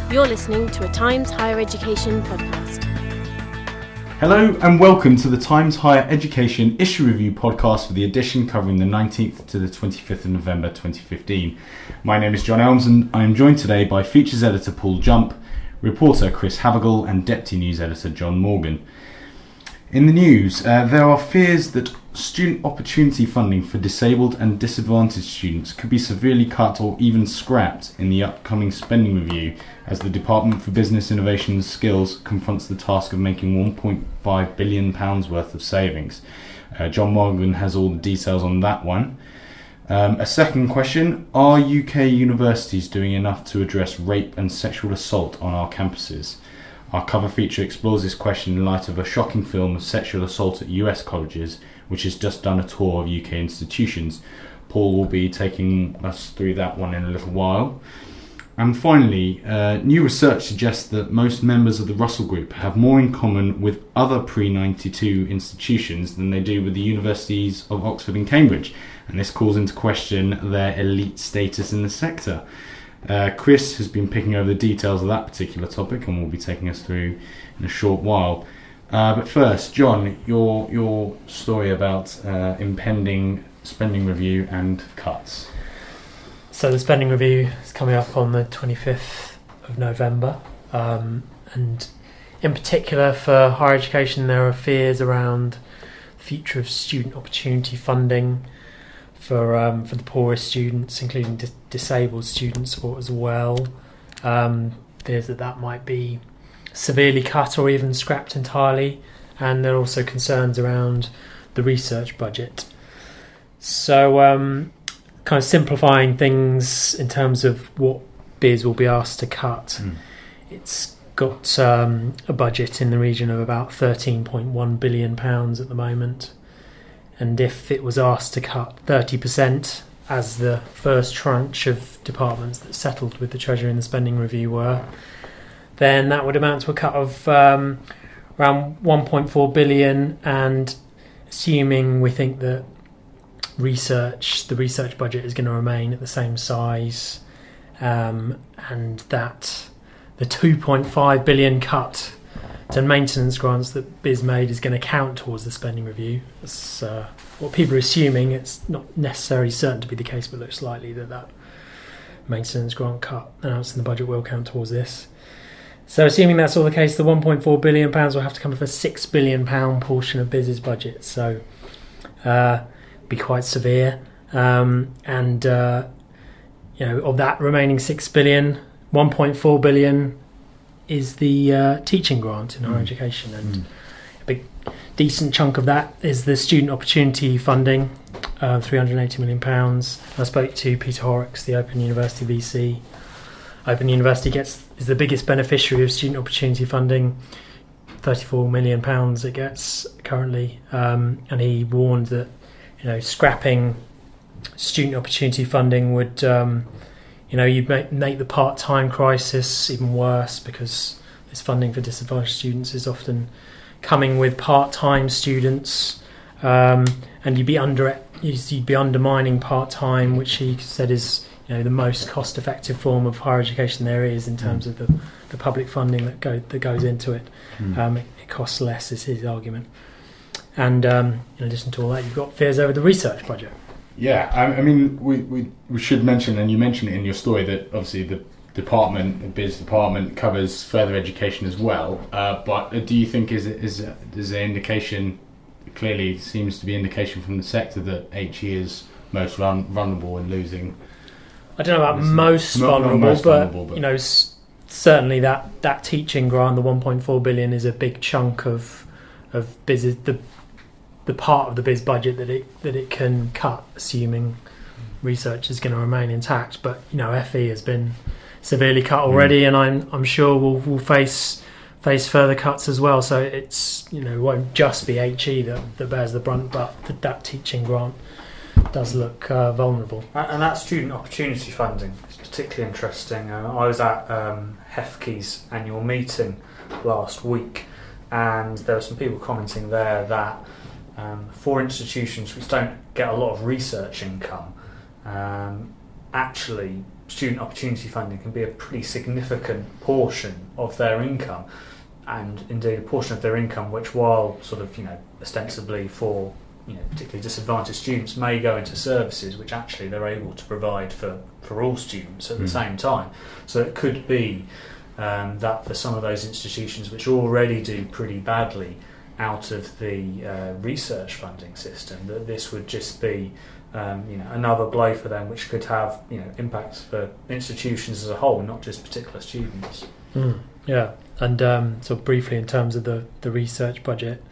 You're listening to a Times Higher Education podcast. Hello and welcome to the Times Higher Education Issue Review podcast for the edition covering the 19th to the 25th of November 2015. My name is John Elms and I am joined today by Features Editor Paul Jump, reporter Chris Havergal and Deputy News Editor John Morgan. In the news, there are fears that student opportunity funding for disabled and disadvantaged students could be severely cut or even scrapped in the upcoming spending review as the Department for Business Innovation and Skills confronts the task of making £1.5 billion worth of savings. John Morgan has all the details on that one. A second question, are UK universities doing enough to address rape and sexual assault on our campuses? Our cover feature explores this question in light of a shocking film of sexual assault at US colleges, which has just done a tour of UK institutions. Paul will be taking us through that one in a little while. And finally, new research suggests that most members of the Russell Group have more in common with other pre-92 institutions than they do with the universities of Oxford and Cambridge, and this calls into question their elite status in the sector. Chris has been picking over the details of that particular topic and will be taking us through in a short while. But first, John, your story about impending spending review and cuts. So the spending review is coming up on the 25th of November, and in particular for higher education there are fears around the future of student opportunity funding for the poorest students, including disabled students as well. Fears that might be severely cut or even scrapped entirely, and there are also concerns around the research budget. So kind of simplifying things in terms of what BIS will be asked to cut. It's got a budget in the region of about £13.1 billion at the moment, and if it was asked to cut 30%, as the first tranche of departments that settled with the Treasury in the spending review were, then that would amount to a cut of around 1.4 billion, and assuming we think that the research budget is going to remain at the same size, and that the 2.5 billion cut to maintenance grants that BIS made is going to count towards the spending review. That's what people are assuming. It's not necessarily certain to be the case, but looks likely that maintenance grant cut announced in the budget will count towards this. So assuming that's all the case, the £1.4 billion will have to come from a £6 billion portion of BIS's budget. So be quite severe. Of that remaining £6 billion, £1.4 billion is the teaching grant in higher education, and a big decent chunk of that is the student opportunity funding, £380 million. I spoke to Peter Horrocks, the Open University VC. Open University is the biggest beneficiary of student opportunity funding, £34 million it gets currently, and he warned that scrapping student opportunity funding would you'd make the part-time crisis even worse, because this funding for disadvantaged students is often coming with part-time students, and you'd be undermining part-time, which he said is the most cost-effective form of higher education there is in terms of the public funding that goes into it. It costs less, is his argument. And in addition to all that, you've got fears over the research budget. Yeah, I mean, we should mention, and you mentioned it in your story, that obviously the BIS department covers further education as well. But do you think is there indication? Clearly, seems to be indication from the sector that HE is most vulnerable in losing. I don't know about most vulnerable, but certainly that teaching grant, the 1.4 billion, is a big chunk of BIS, the part of the BIS budget that it can cut, assuming research is going to remain intact. But FE has been severely cut already, and I'm sure we'll face further cuts as well. So it's it won't just be HE that bears the brunt, but that teaching grant does look vulnerable. And that student opportunity funding is particularly interesting. I was at HEFCE's annual meeting last week, and there were some people commenting there that for institutions which don't get a lot of research income, actually student opportunity funding can be a pretty significant portion of their income, and indeed a portion of their income which, while sort of ostensibly for particularly disadvantaged students, may go into services which actually they're able to provide for all students at the same time. So it could be that for some of those institutions which already do pretty badly out of the research funding system, that this would just be another blow for them, which could have impacts for institutions as a whole, not just particular students. Yeah, and so briefly in terms of the research budget,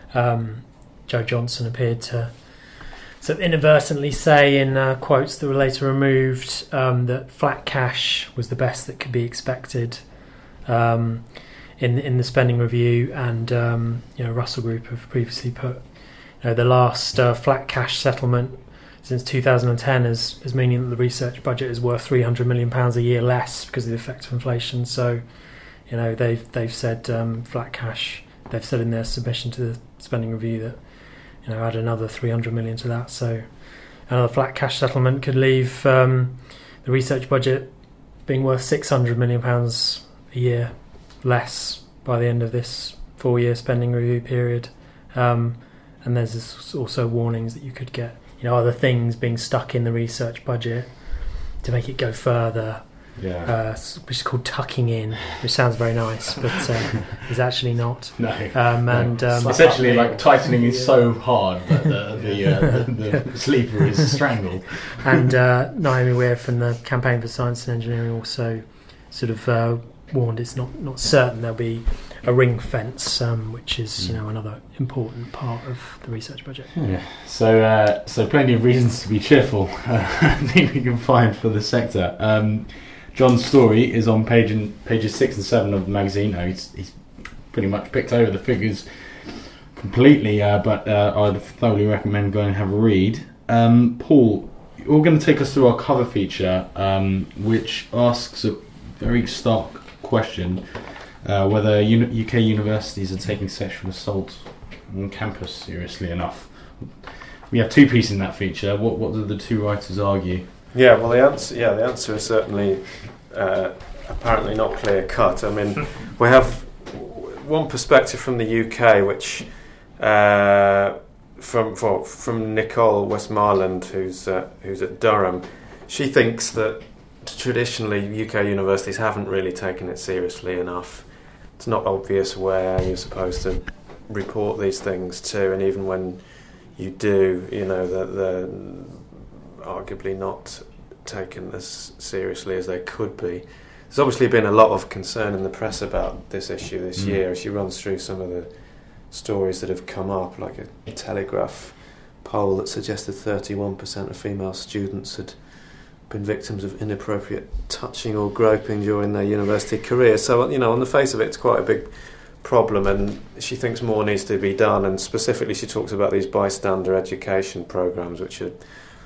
Jo Johnson appeared to sort of inadvertently say in quotes that were later removed that flat cash was the best that could be expected in the spending review, and Russell Group have previously put the last flat cash settlement since 2010 as meaning that the research budget is worth £300 million a year less because of the effect of inflation. So they've said flat cash. They've said in their submission to the spending review that add another 300 million to that. So another flat cash settlement could leave the research budget being worth £600 million a year less by the end of this 4-year spending review period. And there's also warnings that you could get other things being stuck in the research budget to make it go further. Yeah. Which is called tucking in, which sounds very nice, but is actually not. No. And essentially, like tightening is so hard that the sleeper is strangled. And Naomi Weir from the Campaign for Science and Engineering also sort of warned it's not certain there'll be a ring fence, which is another important part of the research budget. Yeah. So plenty of reasons to be cheerful. I think we can find for the sector. John's story is on pages 6 and 7 of the magazine. He's pretty much picked over the figures completely, but I'd thoroughly recommend going and have a read. Paul, you're going to take us through our cover feature, which asks a very stark question, whether UK universities are taking sexual assault on campus seriously enough. We have two pieces in that feature. What do the two writers argue? Yeah, well, the answer is certainly apparently not clear cut. I mean, we have one perspective from the UK, which from Nicole Westmoreland, who's at Durham. She thinks that traditionally UK universities haven't really taken it seriously enough. It's not obvious where you're supposed to report these things to, and even when you do, they're arguably not taken as seriously as they could be. There's obviously been a lot of concern in the press about this issue this year. She runs through some of the stories that have come up, like a Telegraph poll that suggested 31% of female students had been victims of inappropriate touching or groping during their university career. So, on the face of it, it's quite a big problem, and she thinks more needs to be done. And specifically, she talks about these bystander education programs, which are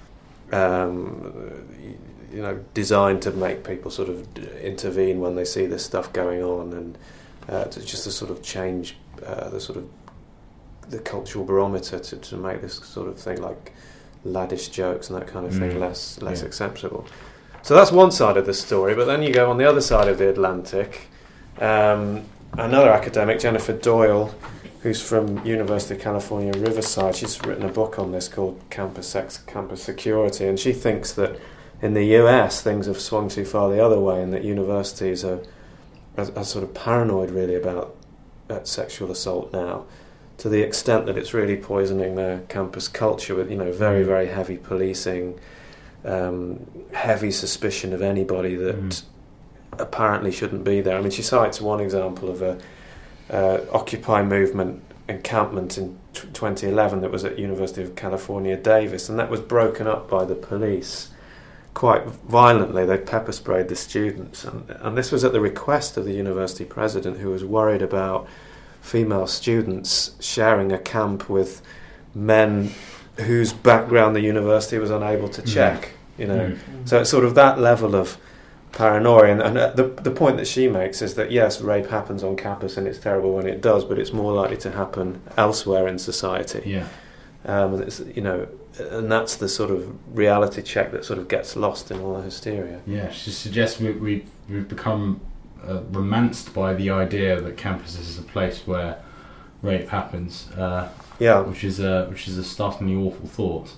designed to make people sort of intervene when they see this stuff going on, and to sort of change the cultural barometer to make this sort of thing, like laddish jokes and that kind of thing, less acceptable. So that's one side of the story. But then you go on the other side of the Atlantic. Another academic, Jennifer Doyle, who's from University of California, Riverside, she's written a book on this called Campus Sex, Campus Security, and she thinks that in the US things have swung too far the other way, and that universities are sort of paranoid really about sexual assault now, to the extent that it's really poisoning their campus culture with very, very heavy policing, heavy suspicion of anybody that apparently shouldn't be there. I mean, she cites one example of a Occupy movement encampment in 2011 that was at University of California, Davis, and that was broken up by the police quite violently. They pepper sprayed the students, and this was at the request of the university president, who was worried about female students sharing a camp with men whose background the university was unable to check. So it's sort of that level of paranoia, and the point that she makes is that yes, rape happens on campus and it's terrible when it does, but it's more likely to happen elsewhere in society. that's the sort of reality check that sort of gets lost in all the hysteria. Yeah, she suggests we've become romanced by the idea that campus is a place where rape happens. Which is a startlingly awful thought.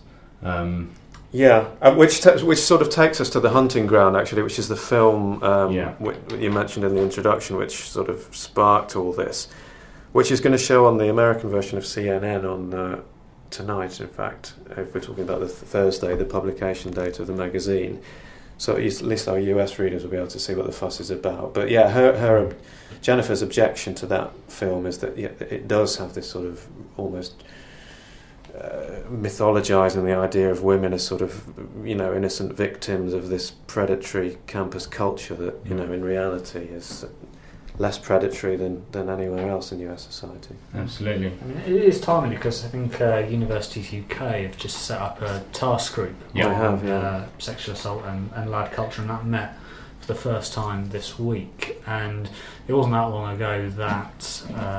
Which sort of takes us to The Hunting Ground, actually, which is the film you mentioned in the introduction, which sort of sparked all this, which is going to show on the American version of CNN on tonight, in fact, if we're talking about the Thursday, the publication date of the magazine. So at least our US readers will be able to see what the fuss is about. But yeah, Jennifer's objection to that film is that it does have this sort of almost mythologising the idea of women as sort of, innocent victims of this predatory campus culture that, in reality is less predatory than anywhere else in US society. Absolutely. I mean, it is timely because I think Universities UK have just set up a task group on sexual assault and lad culture, and that met for the first time this week. And it wasn't that long ago that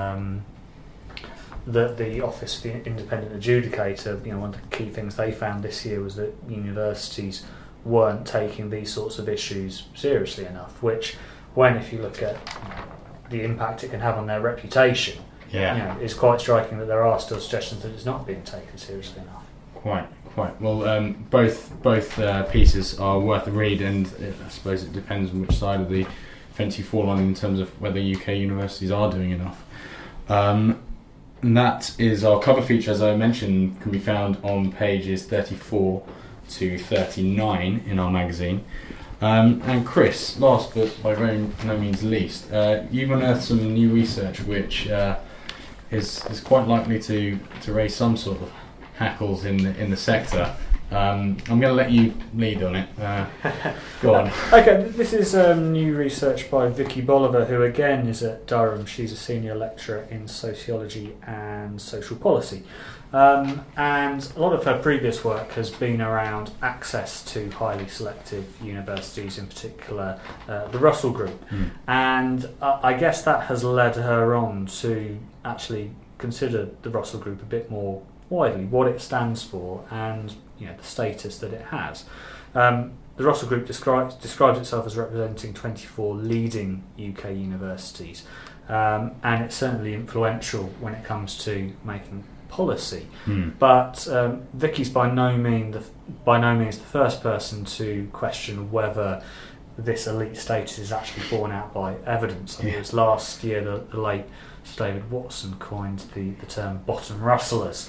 the Office of the Independent Adjudicator, one of the key things they found this year was that universities weren't taking these sorts of issues seriously enough, which, if you look at the impact it can have on their reputation, it's quite striking that there are still suggestions that it's not being taken seriously enough. Quite. Well, both pieces are worth a read, and I suppose it depends on which side of the fence you fall on in terms of whether UK universities are doing enough. And that is our cover feature, as I mentioned, can be found on pages 34 to 39 in our magazine. And Chris, last but by no means least, you've unearthed some new research which is quite likely to raise some sort of hackles in the sector. I'm going to let you lead on it. Go on. Okay, this is new research by Vicky Bolivar, who again is at Durham. She's a senior lecturer in sociology and social policy. And a lot of her previous work has been around access to highly selective universities, in particular the Russell Group. And I guess that has led her on to actually consider the Russell Group a bit more widely, what it stands for and the status that it has. The Russell Group describes itself as representing 24 leading UK universities, and it's certainly influential when it comes to making policy. But Vicky's by no means the first person to question whether this elite status is actually borne out by evidence. I think it was last year the late Sir David Watson coined the term bottom rustlers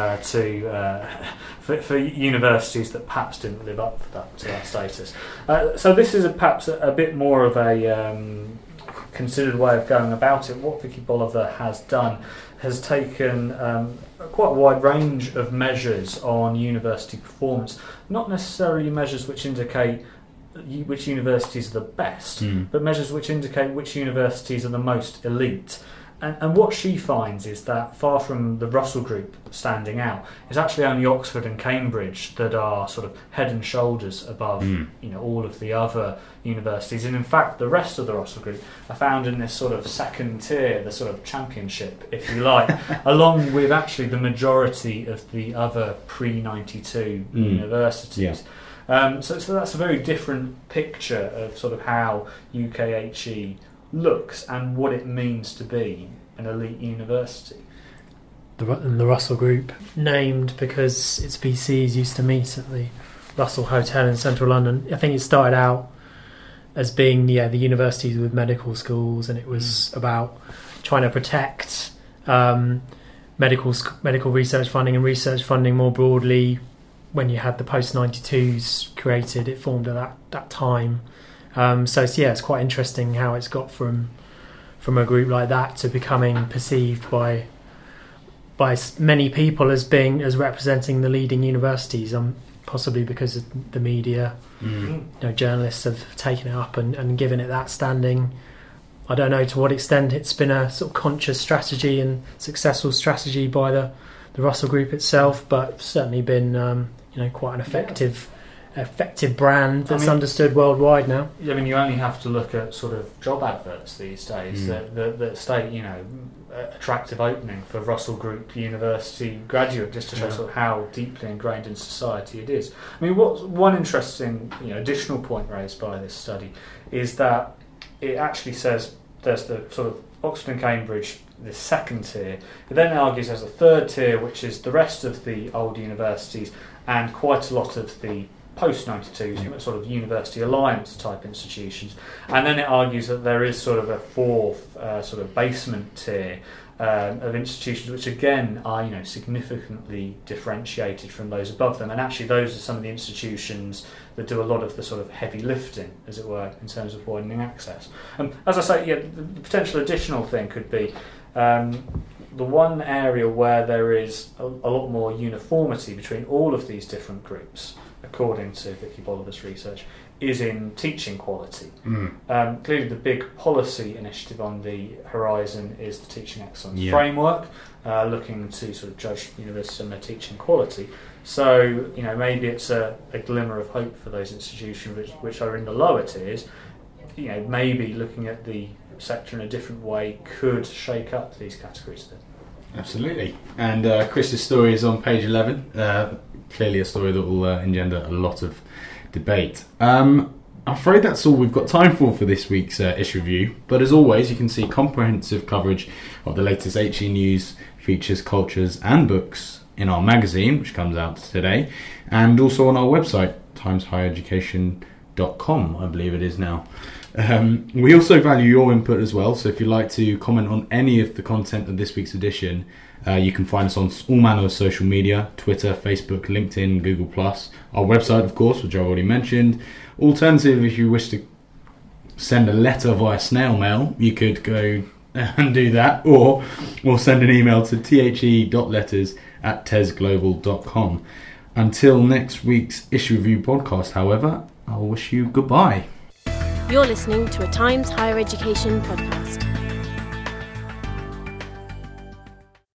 for universities that perhaps didn't live up to that status. So this is perhaps a bit more of a considered way of going about it. What Vicky Bolivar has done has taken quite a wide range of measures on university performance, not necessarily measures which indicate which universities are the best, but measures which indicate which universities are the most elite. And what she finds is that far from the Russell Group standing out, it's actually only Oxford and Cambridge that are sort of head and shoulders above all of the other universities. And in fact, the rest of the Russell Group are found in this sort of second tier, the sort of championship, if you like, along with actually the majority of the other pre-92 universities. So that's a very different picture of sort of how UKHE looks and what it means to be an elite university. The Russell Group, named because its VCs used to meet at the Russell Hotel in central London. I think it started out as being the universities with medical schools, and it was about trying to protect medical research funding and research funding more broadly. When you had the post-92s created, it formed at that time. So it's quite interesting how it's got from a group like that to becoming perceived by many people as representing the leading universities. Possibly because of the media, journalists have taken it up and given it that standing. I don't know to what extent it's been a sort of conscious strategy and successful strategy by the Russell Group itself, but certainly been quite an effective effective brand that's understood worldwide now. I mean, you only have to look at sort of job adverts these days that state, you know, attractive opening for Russell Group University graduate, just to show sort of how deeply ingrained in society it is. I mean, what's one interesting, you know, additional point raised by this study is that it actually says there's the sort of Oxford and Cambridge, the second tier. It then argues there's a third tier, which is the rest of the old universities and quite a lot of the post-92s, sort of university alliance type institutions. And then it argues that there is sort of a fourth sort of basement tier of institutions, which again are, you know, significantly differentiated from those above them. And actually those are some of the institutions that do a lot of the sort of heavy lifting, as it were, in terms of widening access. As I say, the potential additional thing could be the one area where there is a lot more uniformity between all of these different groups, according to Vicky Bolivar's research, is in teaching quality. Clearly the big policy initiative on the horizon is the Teaching Excellence Framework, looking to sort of judge universities on their teaching quality. So, you know, maybe it's a glimmer of hope for those institutions which are in the lower tiers. You know, maybe looking at the sector in a different way could shake up these categories a bit. Absolutely. And Chris's story is on page 11. Clearly a story that will engender a lot of debate. I'm afraid that's all we've got time for this week's issue review. But as always, you can see comprehensive coverage of the latest HE news, features, cultures and books in our magazine, which comes out today, and also on our website, timeshighereducation.com, I believe it is now. We also value your input as well, so if you'd like to comment on any of the content of this week's edition, you can find us on all manner of social media: Twitter, Facebook, LinkedIn, Google+, our website, of course, which I already mentioned. Alternative, if you wish to send a letter via snail mail, you could go and do that, or send an email to the@tesglobal.com. Until next week's issue review podcast, however, I'll wish you goodbye. You're listening to a Times Higher Education podcast.